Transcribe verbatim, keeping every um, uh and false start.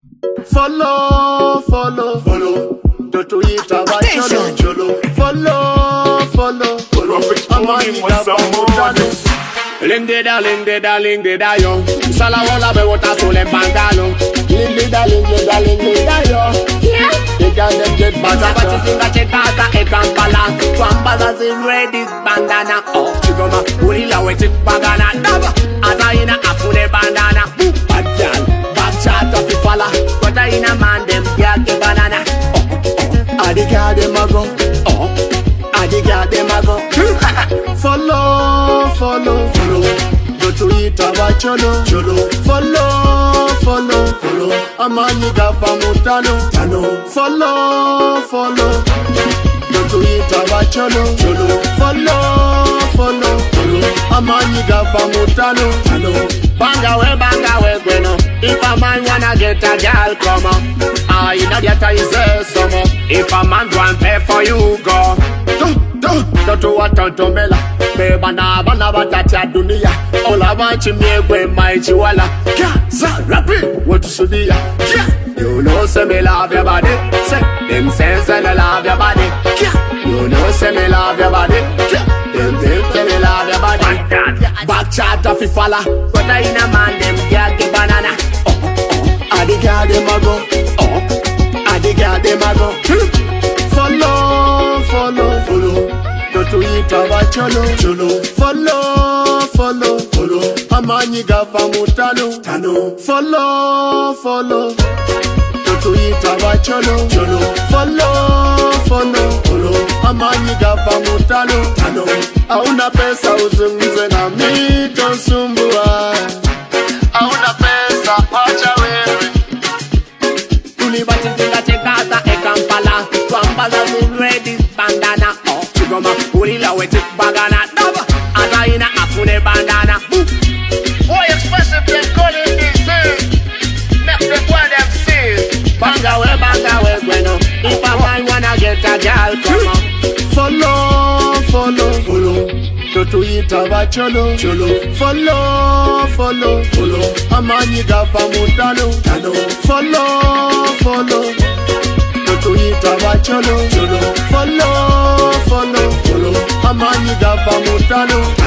Follow, follow, follow. The Twitter by Cholo, Cholo. Follow, follow, follow. I'm on the Lingeda, lingeda, lingeda yo. Sala wala be wota sole bangalo. Lingeda, lingeda, lingeda yo. Yeah. They got them get bata bata singa chetata e kampala. Kwambaza zimready bandana. Oh, chigoma urila we chik bagana. Daba ata ina afune bandana. Badjal, badchat of fala. Kota ina man dem gyake banana. Oh, oh, adiga dem ago. Oh, adiga dem ago. Follow, follow, follow. Go to it about Cholo, Cholo. Follow, follow, follow. Amaniga famutano, Tano. Follow, follow. Go to it about Cholo, Cholo. Follow, follow, follow. Amaniga famutano, Tano. Banga we, banga we, bueno. If a man wanna get a girl, come on. Ah, you know that is a summer. If a man want pay for you, go. Don't want to mela, baby, na bana batata dunia. All I want to me when my chihuahua. Kaza rapi, what to be? You know, say me love your body. Say them sense and I love your body. You know, say me love your body. Them think me love your body. Back chat of fala, but I in a man them get the banana. Oh, oh, I dig out them ago. Oh, I dig out them ago. Follow, follow, follow. Go to it about Cholo, Cholo. Follow, follow, follow. Amaniga famutano, Tano. Follow, follow. Go to it about Cholo, Cholo. Follow, follow, follow. Amaniga famutano, Tano. Auna pesa uzunguze na mi konsumbua. Auna pesa wacha wewe. Tulibati zinga chekata e Kampala. Kwambaza zimready bandana. Oh, chigoma urila we chik bagana. Daba ata ina afune bandana. Boy expressive them calling this thing. Make them what them see. Banga we, banga we, bueno. If a man wanna get a girl, come on. Follow, follow, follow. Go to it about Cholo, Cholo. Follow, follow, follow. Amaniga famutano, Tano. Follow, follow. Go to it about Cholo, Cholo. Follow, follow, follow. Amaniga famutano.